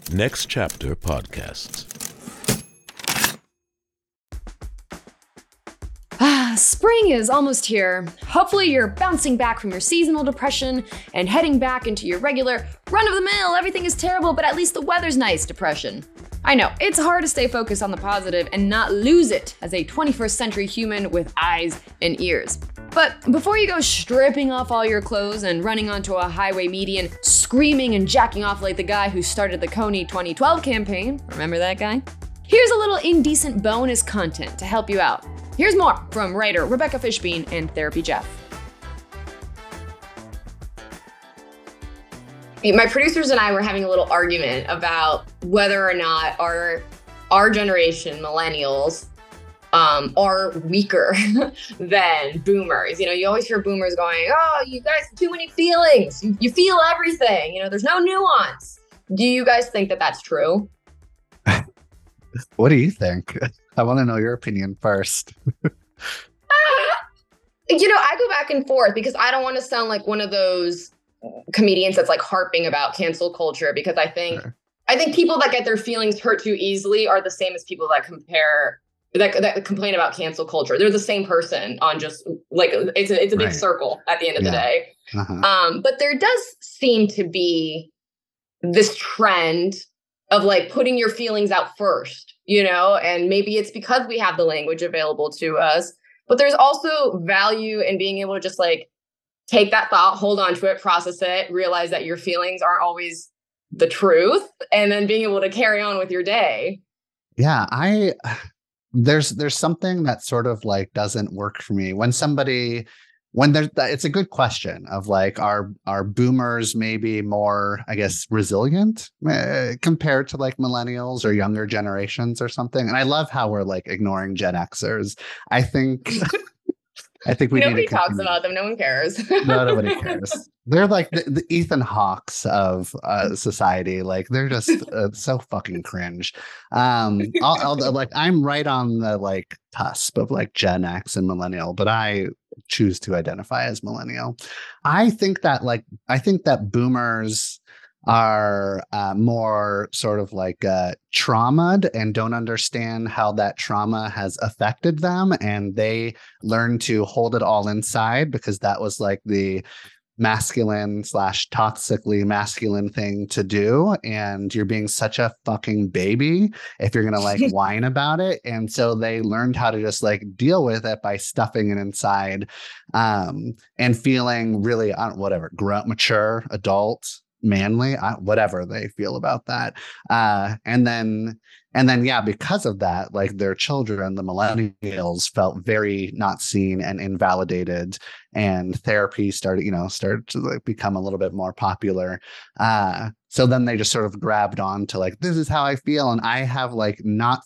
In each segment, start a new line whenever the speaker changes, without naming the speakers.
Next Chapter Podcasts.
Spring is almost here. Hopefully you're bouncing back from your seasonal depression and heading back into your regular run-of-the-mill, everything is terrible, but at least the weather's nice depression. I know, it's hard to stay focused on the positive and not lose it as a 21st century human with eyes and ears. But before you go stripping off all your clothes and running onto a highway median, screaming and jacking off like the guy who started the Kony 2012 campaign, remember that guy? Here's a little indecent bonus content to help you out. Here's more from writer Rebecca Fishbein and Therapy Jeff. My producers and I were having a little argument about whether or not our generation, millennials, are weaker than boomers. You know, you always hear boomers going, oh, you guys have too many feelings. You feel everything. You know, there's no nuance. Do you guys think that that's true?
What do you think? I want to know your opinion first.
I go back and forth because I don't want to sound like one of those comedians that's like harping about cancel culture, because I think people that get their feelings hurt too easily are the same as people that complain about cancel culture. They're the same person on just like it's a big circle at the end of the day. But there does seem to be this trend of like putting your feelings out first, and maybe it's because we have the language available to us, but there's also value in being able to just like take that thought, hold on to it, process it, realize that your feelings aren't always the truth, and then being able to carry on with your day.
Yeah, there's something that sort of like doesn't work for me it's a good question of like, are boomers maybe more, I guess, resilient compared to like millennials or younger generations or something? And I love how we're like ignoring Gen Xers. I think we
nobody
need to
talks about them. No one cares.
Nobody cares. They're like the Ethan Hawkes of society. Like they're just so fucking cringe. I'll like I'm right on the like cusp of like Gen X and millennial, but I choose to identify as millennial. I think that boomers are more sort of like traumatized and don't understand how that trauma has affected them, and they learn to hold it all inside because that was like the masculine / toxically masculine thing to do, and you're being such a fucking baby if you're gonna like whine about it. And so they learned how to just like deal with it by stuffing it inside and feeling really mature, adult, manly, whatever they feel about that. And then, yeah, because of that, like their children, the millennials, felt very not seen and invalidated, and therapy started to like become a little bit more popular. So then they just sort of grabbed on to like, this is how I feel. And I have like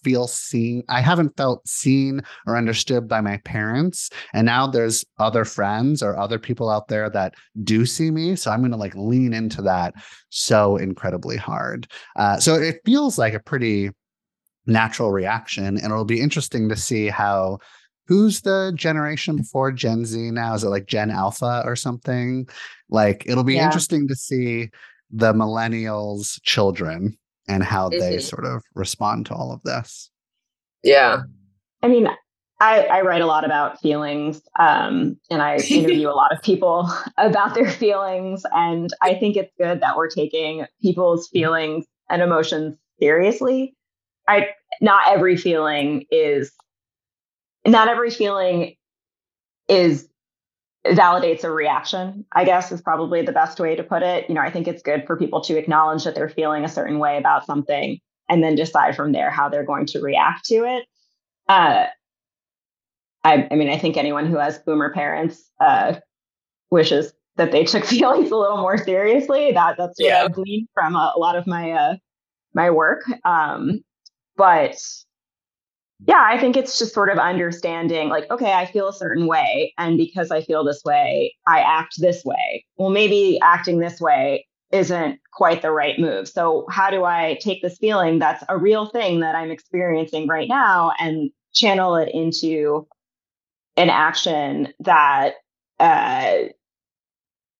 I haven't felt seen or understood by my parents. And now there's other friends or other people out there that do see me. So I'm going to like lean into that so incredibly hard. So it feels like a pretty natural reaction. And it'll be interesting to see who's the generation before Gen Z now? Is it like Gen Alpha or something? Like, it'll be interesting to see the millennials' children and how they sort of respond to all of this.
Yeah.
I mean, I write a lot about feelings, and I interview a lot of people about their feelings. And I think it's good that we're taking people's feelings and emotions seriously. Not every feeling validates a reaction, I guess, is probably the best way to put it. I think it's good for people to acknowledge that they're feeling a certain way about something and then decide from there how they're going to react to it. I think anyone who has boomer parents wishes that they took feelings a little more seriously. That's what I gleaned from a lot of my work. But yeah, I think it's just sort of understanding like, okay, I feel a certain way, and because I feel this way, I act this way. Well, maybe acting this way isn't quite the right move. So how do I take this feeling that's a real thing that I'm experiencing right now and channel it into an action that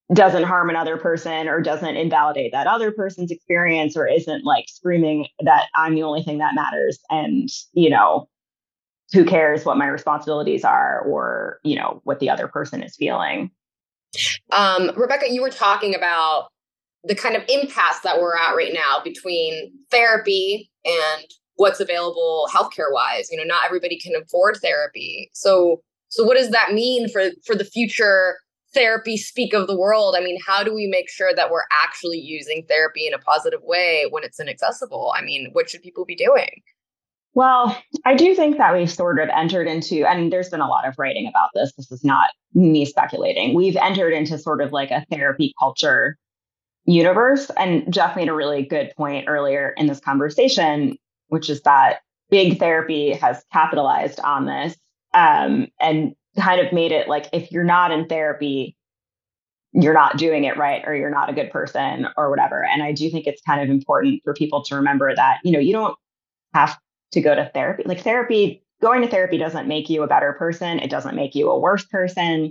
doesn't harm another person or doesn't invalidate that other person's experience or isn't like screaming that I'm the only thing that matters. And, who cares what my responsibilities are or, what the other person is feeling.
Rebecca, you were talking about the kind of impasse that we're at right now between therapy and what's available healthcare wise. Not everybody can afford therapy. So what does that mean for the future therapy speak of the world? I mean, how do we make sure that we're actually using therapy in a positive way when it's inaccessible? I mean, what should people be doing?
Well, I do think that we've sort of entered into, and there's been a lot of writing about this. This is not me speculating. We've entered into sort of like a therapy culture universe. And Jeff made a really good point earlier in this conversation, which is that big therapy has capitalized on this and kind of made it like, if you're not in therapy, you're not doing it right, or you're not a good person or whatever. And I do think it's kind of important for people to remember that, you don't have to go to therapy. Like going to therapy doesn't make you a better person. It doesn't make you a worse person.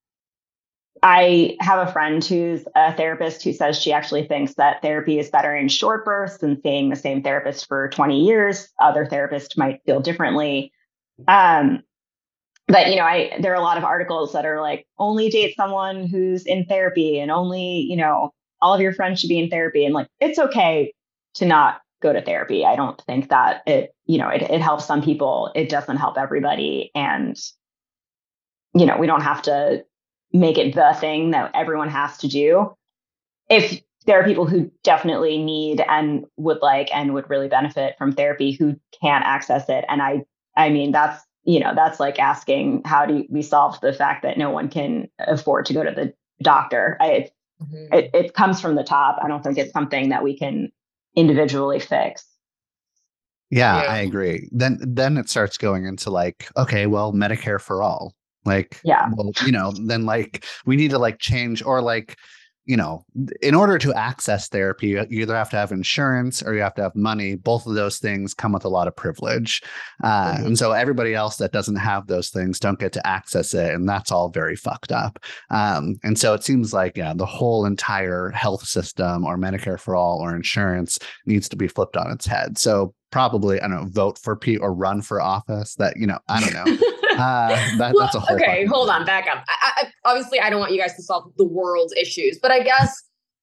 I have a friend who's a therapist who says she actually thinks that therapy is better in short bursts than seeing the same therapist for 20 years. Other therapists might feel differently. But, there are a lot of articles that are like, only date someone who's in therapy and only, all of your friends should be in therapy. And like, it's okay to not go to therapy. I don't think that it helps some people. It doesn't help everybody. And, we don't have to make it the thing that everyone has to do. If there are people who definitely need and would really benefit from therapy who can't access it. And I mean, that's like asking, how do we solve the fact that no one can afford to go to the doctor? It comes from the top. I don't think it's something that we can individually fix.
Yeah, I agree. Then it starts going into like, okay, well, Medicare for all. Like,
yeah,
well, then like we need to like change, or like, in order to access therapy, you either have to have insurance or you have to have money. Both of those things come with a lot of privilege. And so everybody else that doesn't have those things don't get to access it. And that's all very fucked up. And so it seems like, the whole entire health system or Medicare for all or insurance needs to be flipped on its head. So probably, I don't know, vote for or run for office that, I don't know. That's a whole.
Okay, hold on, back up. Obviously, I don't want you guys to solve the world's issues, but I guess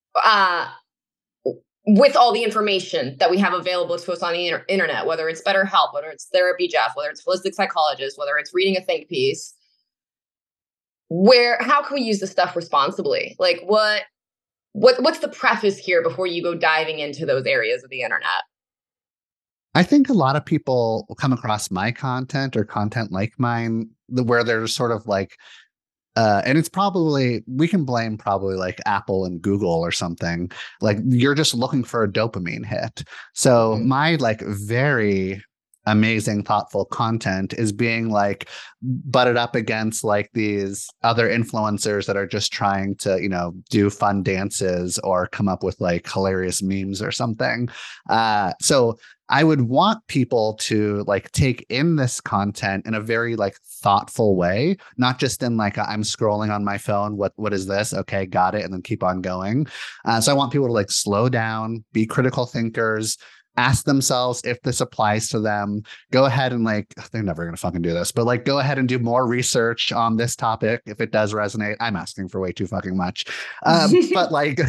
with all the information that we have available to us on the internet, whether it's BetterHelp, whether it's Therapy Jeff, whether it's Holistic Psychologist, whether it's reading a think piece, how can we use this stuff responsibly? Like, what's the preface here before you go diving into those areas of the internet?
I think a lot of people come across my content or content like mine where they're sort of like, and it's probably, we can blame probably like Apple and Google or something. Like you're just looking for a dopamine hit. So my like very amazing, thoughtful content is being like butted up against like these other influencers that are just trying to, do fun dances or come up with like hilarious memes or something. So I would want people to like take in this content in a very like thoughtful way, not just in like, I'm scrolling on my phone. What is this? Okay, got it. And then keep on going. So I want people to like slow down, be critical thinkers, ask themselves if this applies to them. Go ahead and like, they're never going to fucking do this, but like, go ahead and do more research on this topic. If it does resonate, I'm asking for way too fucking much. But like,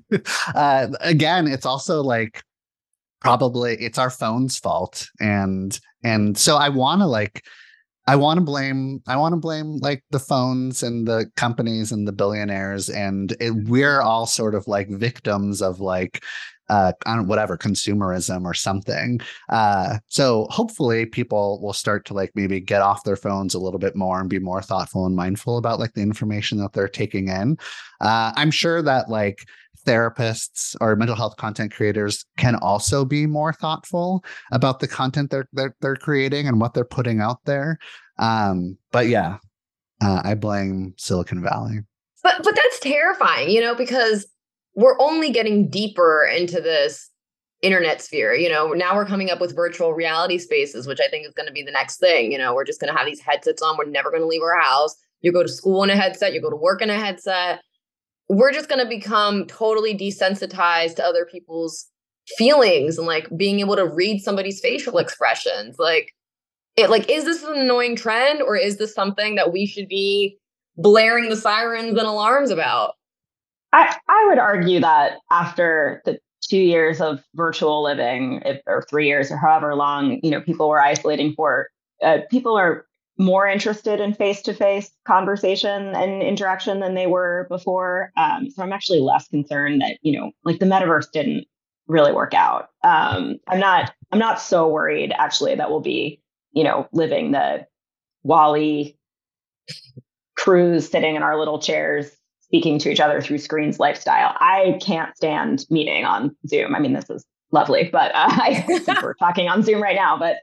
again, it's also like, probably it's our phone's fault. And so I want to blame like the phones and the companies and the billionaires. And we're all sort of like victims of like, whatever, consumerism or something. So hopefully people will start to like maybe get off their phones a little bit more and be more thoughtful and mindful about like the information that they're taking in. I'm sure that like therapists or mental health content creators can also be more thoughtful about the content they're creating and what they're putting out there. But yeah, I blame Silicon Valley.
But that's terrifying, because we're only getting deeper into this internet sphere. Now we're coming up with virtual reality spaces, which I think is going to be the next thing. We're just going to have these headsets on. We're never going to leave our house. You go to school in a headset, you go to work in a headset. we're just going to become totally desensitized to other people's feelings and like being able to read somebody's facial expressions. Like, is this an annoying trend, or is this something that we should be blaring the sirens and alarms about?
I would argue that after the 2 years of virtual living, or 3 years or however long, people were isolating for, people are more interested in face-to-face conversation and interaction than they were before. So I'm actually less concerned that, like the metaverse didn't really work out. I'm not so worried actually that we'll be, living the Wall-E cruise, sitting in our little chairs, speaking to each other through screens lifestyle. I can't stand meeting on Zoom. I mean, this is lovely, but I think we're talking on Zoom right now, but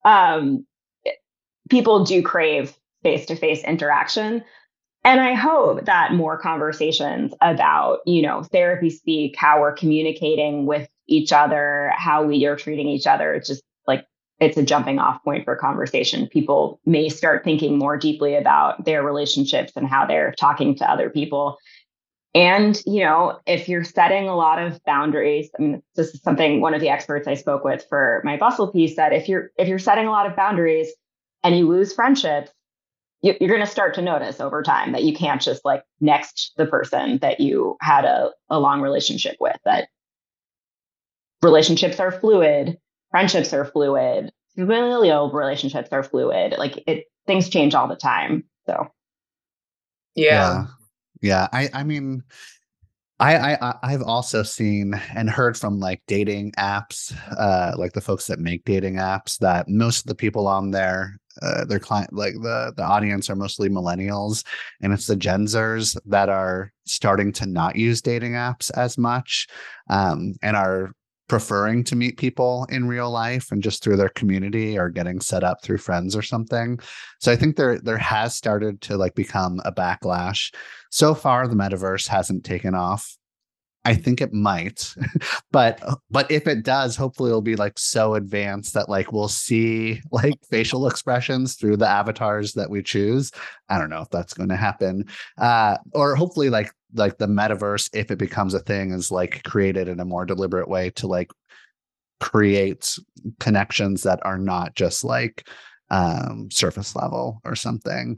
people do crave face-to-face interaction. And I hope that more conversations about, therapy speak, how we're communicating with each other, how we are treating each other, it's just like, it's a jumping off point for conversation. People may start thinking more deeply about their relationships and how they're talking to other people. And, if you're setting a lot of boundaries, I mean, this is something one of the experts I spoke with for my Bustle piece said, if you're setting a lot of boundaries and you lose friendships, you're going to start to notice over time that you can't just like next the person that you had a long relationship with, that relationships are fluid, friendships are fluid, familial relationships are fluid. Like things change all the time. So.
Yeah.
I mean, I've also seen and heard from like dating apps, like the folks that make dating apps, that most of the people on there, their client, like the audience are mostly millennials, and it's the Gen Zers that are starting to not use dating apps as much, and are preferring to meet people in real life and just through their community or getting set up through friends or something. So I think there has started to like become a backlash. So far, the metaverse hasn't taken off. I think it might, but if it does, hopefully it'll be like so advanced that like we'll see like facial expressions through the avatars that we choose. I don't know if that's going to happen, or hopefully like the metaverse, if it becomes a thing, is like created in a more deliberate way to like create connections that are not just like surface level or something.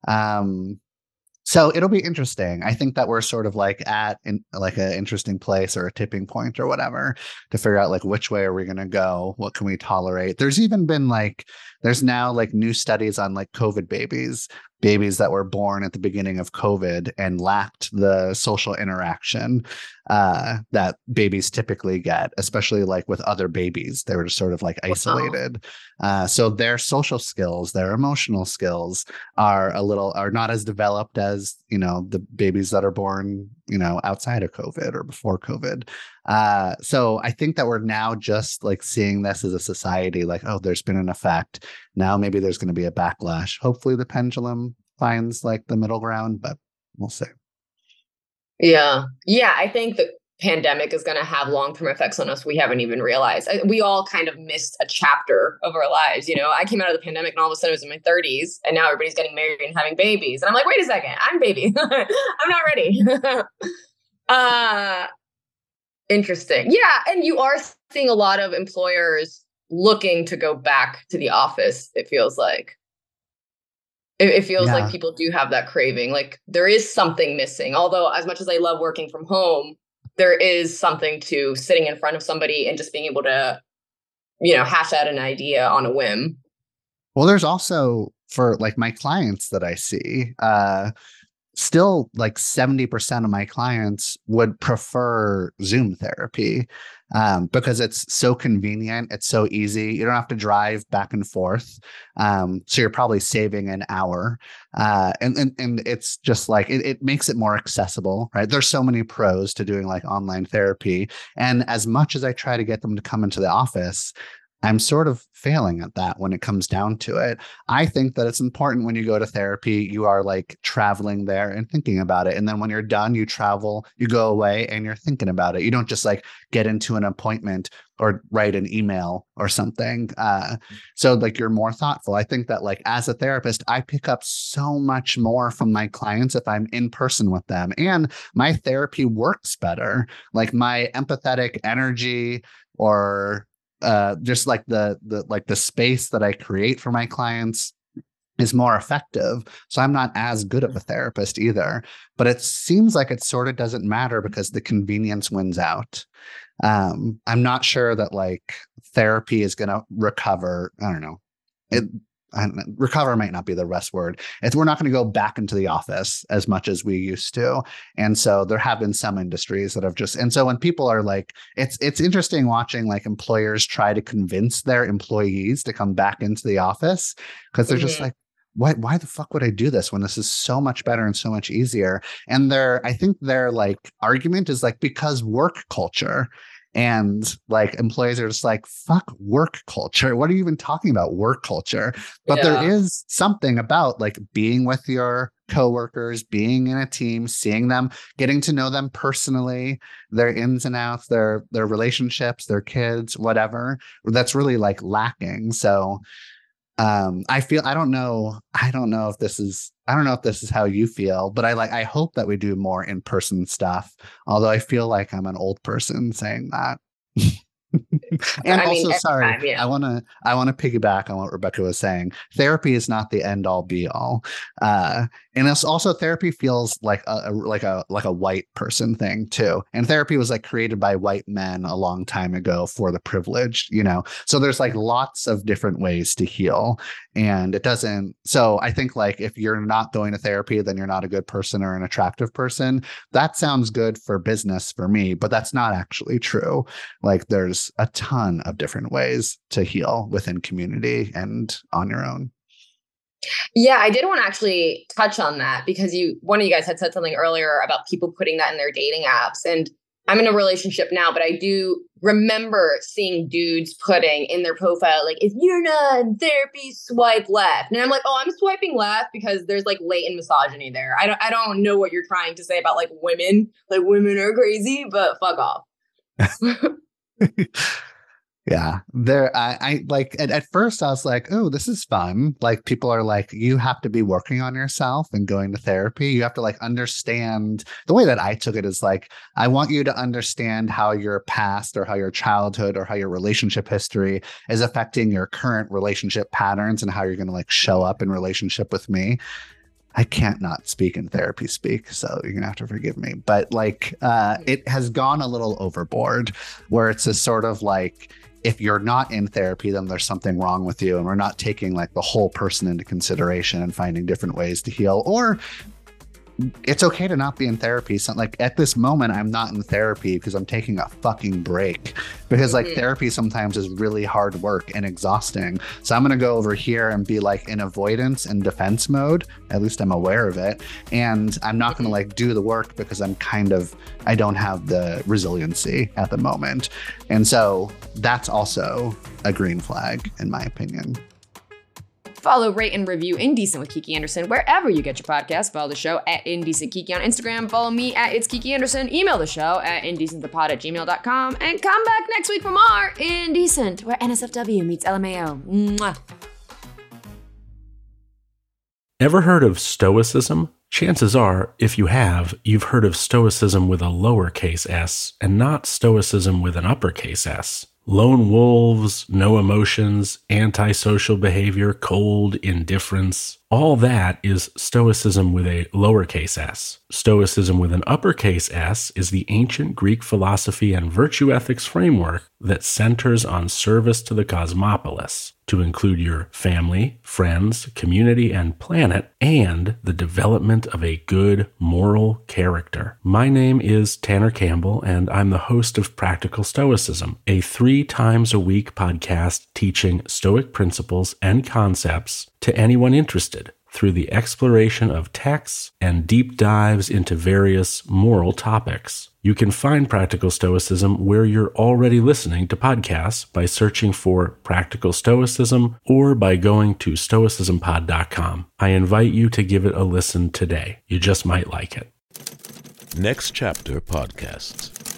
So it'll be interesting. I think that we're sort of like at like an interesting place or a tipping point or whatever to figure out like which way are we going to go? What can we tolerate? There's even been like, there's now like new studies on like COVID babies that were born at the beginning of COVID and lacked the social interaction that babies typically get, especially like with other babies. They were just sort of like isolated. So their social skills, their emotional skills are not as developed as, the babies that are born, outside of COVID or before COVID. So I think that we're now just like seeing this as a society, like, oh, there's been an effect. Now maybe there's going to be a backlash. Hopefully the pendulum finds like the middle ground, but we'll see.
Yeah. I think the pandemic is going to have long-term effects on us we haven't even realized. We all kind of missed a chapter of our lives. I came out of the pandemic and all of a sudden I was in my 30s, and now everybody's getting married and having babies. And I'm like, wait a second, I'm baby. I'm not ready. Interesting. Yeah. And you are seeing a lot of employers looking to go back to the office, it feels like. It feels like people do have that craving. Like there is something missing. Although as much as I love working from home, there is something to sitting in front of somebody and just being able to, hash out an idea on a whim.
Well, there's also, for like my clients that I see, still like 70% of my clients would prefer Zoom therapy because it's so convenient. It's so easy. You don't have to drive back and forth. So you're probably saving an hour. And it's just like, it makes it more accessible, right? There's so many pros to doing like online therapy. And as much as I try to get them to come into the office, I'm sort of failing at that when it comes down to it. I think that it's important when you go to therapy, you are like traveling there and thinking about it. And then when you're done, you travel, you go away and you're thinking about it. You don't just like get into an appointment or write an email or something. So like you're more thoughtful. I think that like as a therapist, I pick up so much more from my clients if I'm in person with them. And my therapy works better. Like my empathetic energy or just like the space that I create for my clients is more effective. So I'm not as good of a therapist either, but it seems like it sort of doesn't matter because the convenience wins out. I'm not sure that like therapy is going to recover. I don't know. Recover might not be the best word. We're not going to go back into the office as much as we used to. And so there have been some industries that have and so when people are like, it's interesting watching like employers try to convince their employees to come back into the office because they're just like, why the fuck would I do this when this is so much better and so much easier? And I think their like argument is like, because work culture. And like employees are just like, fuck work culture. What are you even talking about, work culture? But there is something about like being with your coworkers, being in a team, seeing them, getting to know them personally, their ins and outs, their relationships, their kids, whatever. That's really like lacking. So I don't know if this is how you feel, but I hope that we do more in-person stuff. Although I feel like I'm an old person saying that. And sorry, I want to piggyback on what Rebecca was saying. Therapy is not the end all be all. And it's also therapy feels like a white person thing too. And therapy was like created by white men a long time ago for the privileged, so there's like lots of different ways to heal. And it doesn't. So I think like if you're not going to therapy, then you're not a good person or an attractive person. That sounds good for business for me, but that's not actually true. Like there's a ton of different ways to heal within community and on your own.
Yeah, I did want to actually touch on that because one of you guys had said something earlier about people putting that in their dating apps. And I'm in a relationship now, but I do remember seeing dudes putting in their profile, like, if you're not in therapy, swipe left. And I'm like, oh, I'm swiping left because there's like latent misogyny there. I don't know what you're trying to say about like women are crazy, but fuck off.
Yeah, I like at first I was like, oh, this is fun. Like people are like, you have to be working on yourself and going to therapy. You have to like understand. The way that I took it is like, I want you to understand how your past or how your childhood or how your relationship history is affecting your current relationship patterns and how you're going to like show up in relationship with me. I can't not speak in therapy speak, so you're gonna have to forgive me. But like, it has gone a little overboard where it's a sort of like, if you're not in therapy, then there's something wrong with you. And we're not taking like the whole person into consideration and finding different ways to heal. Or it's okay to not be in therapy. So like at this moment, I'm not in therapy because I'm taking a fucking break because like therapy sometimes is really hard work and exhausting. So I'm going to go over here and be like in avoidance and defense mode. At least I'm aware of it. And I'm not going to like do the work because I don't have the resiliency at the moment. And so that's also a green flag in my opinion.
Follow, rate, and review Indecent with Kiki Anderson wherever you get your podcast. Follow the show at Indecent Kiki on Instagram. Follow me at It's Kiki Anderson. Email the show at indecentthepod@gmail.com. And come back next week for more Indecent, where NSFW meets LMAO. Mwah.
Ever heard of Stoicism? Chances are, if you have, you've heard of Stoicism with a lowercase s and not Stoicism with an uppercase S. Lone wolves, no emotions, antisocial behavior, cold indifference. All that is Stoicism with a lowercase s. Stoicism with an uppercase S is the ancient Greek philosophy and virtue ethics framework that centers on service to the cosmopolis, to include your family, friends, community, and planet, and the development of a good moral character. My name is Tanner Campbell, and I'm the host of Practical Stoicism, a 3 times a week podcast teaching Stoic principles and concepts to anyone interested. through the exploration of texts and deep dives into various moral topics. You can find Practical Stoicism where you're already listening to podcasts by searching for Practical Stoicism or by going to stoicismpod.com. I invite you to give it a listen today. You just might like it.
Next Chapter Podcasts.